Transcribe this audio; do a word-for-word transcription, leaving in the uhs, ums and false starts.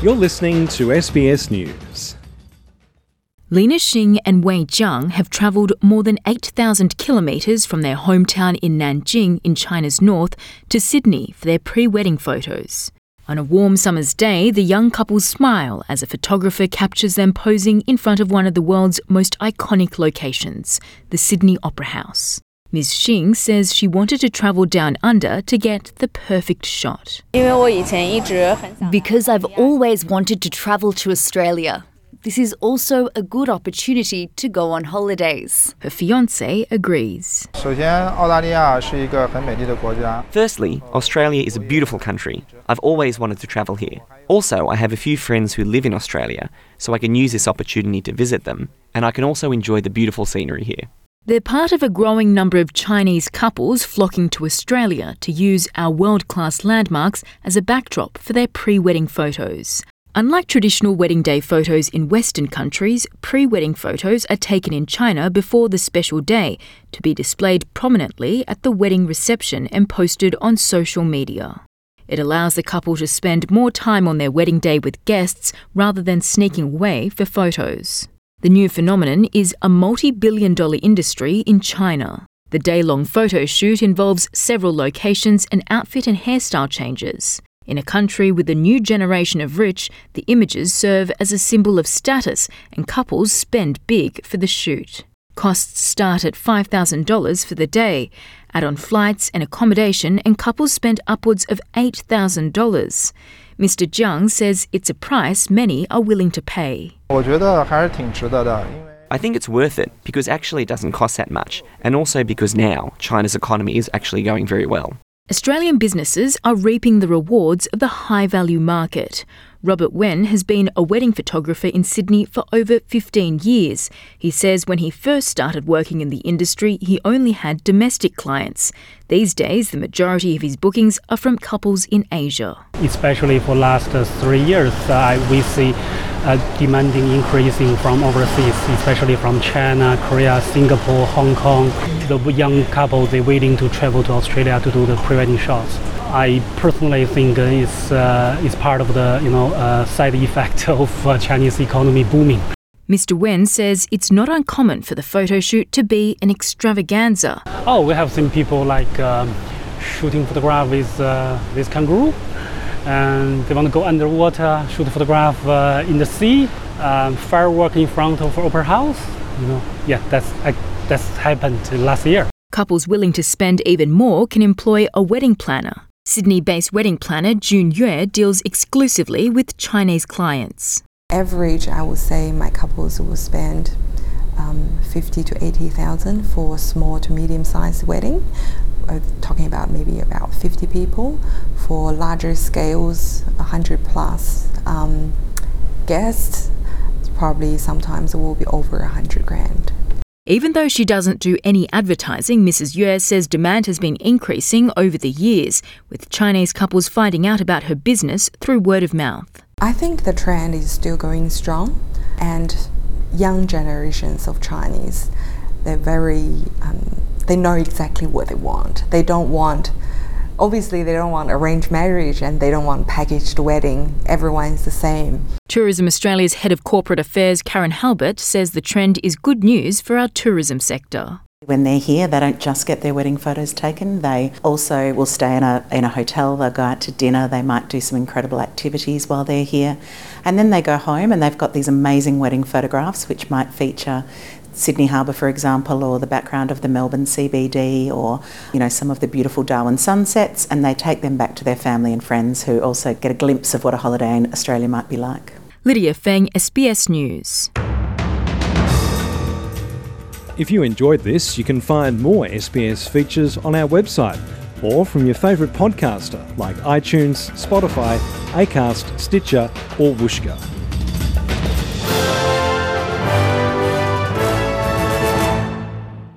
You're listening to S B S News. Lina Xing and Wei Jiang have travelled more than eight thousand kilometres from their hometown in Nanjing in China's north to Sydney for their pre-wedding photos. On a warm summer's day, the young couple smile as a photographer captures them posing in front of one of the world's most iconic locations, the Sydney Opera House. Miz Xing says she wanted to travel down under to get the perfect shot. Because I've always wanted to travel to Australia. This is also a good opportunity to go on holidays. Her fiancé agrees. Firstly, Australia is a beautiful country. I've always wanted to travel here. Also, I have a few friends who live in Australia, so I can use this opportunity to visit them, and I can also enjoy the beautiful scenery here. They're part of a growing number of Chinese couples flocking to Australia to use our world-class landmarks as a backdrop for their pre-wedding photos. Unlike traditional wedding day photos in Western countries, pre-wedding photos are taken in China before the special day to be displayed prominently at the wedding reception and posted on social media. It allows the couple to spend more time on their wedding day with guests rather than sneaking away for photos. The new phenomenon is a multi-billion dollar industry in China. The day-long photo shoot involves several locations and outfit and hairstyle changes. In a country with a new generation of rich, the images serve as a symbol of status and couples spend big for the shoot. Costs start at five thousand dollars for the day. Add on flights and accommodation and couples spend upwards of eight thousand dollars. Mister Jiang says it's a price many are willing to pay. I think it's worth it because actually it doesn't cost that much, and also because now China's economy is actually going very well. Australian businesses are reaping the rewards of the high-value market. Robert Wen has been a wedding photographer in Sydney for over fifteen years. He says when he first started working in the industry, he only had domestic clients. These days, the majority of his bookings are from couples in Asia. Especially for the last uh, three years, uh, we see uh, demanding increasing from overseas, especially from China, Korea, Singapore, Hong Kong. The young couple, they're willing to travel to Australia to do the pre-wedding shots. I personally think it's, uh, it's part of the you know uh, side effect of uh, Chinese economy booming. Mister Wen says it's not uncommon for the photo shoot to be an extravaganza. Oh, we have seen people like um, shooting photograph with uh, with kangaroo, and they want to go underwater, shoot photograph uh, in the sea, um, firework in front of opera house. You know, yeah, that's I, that's happened last year. Couples willing to spend even more can employ a wedding planner. Sydney-based wedding planner Jun Yue deals exclusively with Chinese clients. Average, I would say my couples will spend um, fifty to eighty thousand for a small to medium-sized wedding. We're talking about maybe about fifty people. For larger scales, one hundred plus um, guests, probably sometimes it will be over one hundred grand. Even though she doesn't do any advertising, Missus Yue says demand has been increasing over the years, with Chinese couples finding out about her business through word of mouth. I think the trend is still going strong, and young generations of Chinese, they're very, um, they know exactly what they want. They don't want, obviously they don't want arranged marriage and they don't want packaged wedding. Everyone's the same. Tourism Australia's Head of Corporate Affairs, Karen Halbert, says the trend is good news for our tourism sector. When they're here, they don't just get their wedding photos taken. They also will stay in a in a hotel, they'll go out to dinner, they might do some incredible activities while they're here. And then they go home and they've got these amazing wedding photographs which might feature Sydney Harbour, for example, or the background of the Melbourne C B D, or you know some of the beautiful Darwin sunsets, and they take them back to their family and friends who also get a glimpse of what a holiday in Australia might be like. Lydia Feng, S B S News. If you enjoyed this, you can find more S B S features on our website or from your favourite podcaster like iTunes, Spotify, Acast, Stitcher or Whooshkaa.